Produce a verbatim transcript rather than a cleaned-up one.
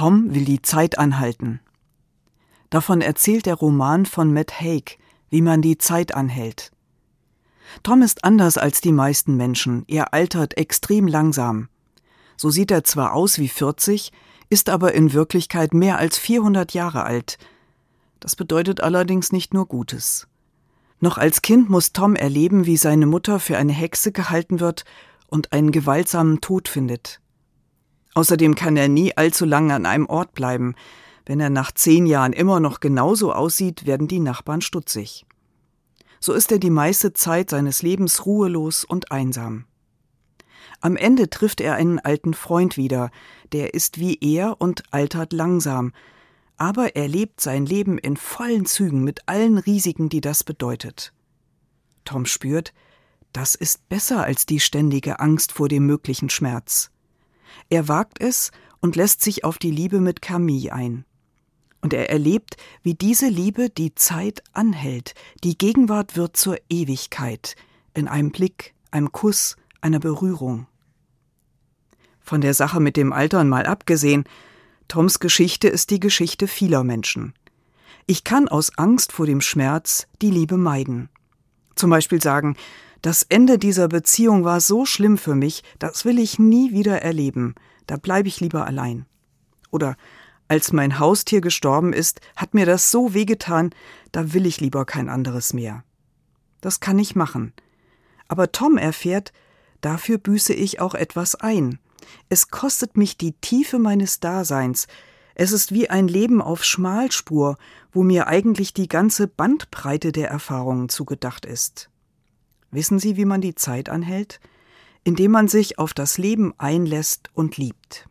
Tom will die Zeit anhalten. Davon erzählt der Roman von Matt Haig, wie man die Zeit anhält. Tom ist anders als die meisten Menschen, er altert extrem langsam. So sieht er zwar aus wie vierzig, ist aber in Wirklichkeit mehr als vierhundert Jahre alt. Das bedeutet allerdings nicht nur Gutes. Noch als Kind muss Tom erleben, wie seine Mutter für eine Hexe gehalten wird und einen gewaltsamen Tod findet. Außerdem kann er nie allzu lange an einem Ort bleiben. Wenn er nach zehn Jahren immer noch genauso aussieht, werden die Nachbarn stutzig. So ist er die meiste Zeit seines Lebens ruhelos und einsam. Am Ende trifft er einen alten Freund wieder, der ist wie er und altert langsam, aber er lebt sein Leben in vollen Zügen mit allen Risiken, die das bedeutet. Tom spürt, das ist besser als die ständige Angst vor dem möglichen Schmerz. Er wagt es und lässt sich auf die Liebe mit Camille ein. Und er erlebt, wie diese Liebe die Zeit anhält. Die Gegenwart wird zur Ewigkeit, in einem Blick, einem Kuss, einer Berührung. Von der Sache mit dem Altern mal abgesehen, Toms Geschichte ist die Geschichte vieler Menschen. Ich kann aus Angst vor dem Schmerz die Liebe meiden. Zum Beispiel sagen, das Ende dieser Beziehung war so schlimm für mich, das will ich nie wieder erleben, da bleibe ich lieber allein. Oder als mein Haustier gestorben ist, hat mir das so wehgetan, da will ich lieber kein anderes mehr. Das kann ich machen. Aber Tom erfährt, dafür büße ich auch etwas ein. Es kostet mich die Tiefe meines Daseins. Es ist wie ein Leben auf Schmalspur, wo mir eigentlich die ganze Bandbreite der Erfahrungen zugedacht ist. Wissen Sie, wie man die Zeit anhält? Indem man sich auf das Leben einlässt und liebt.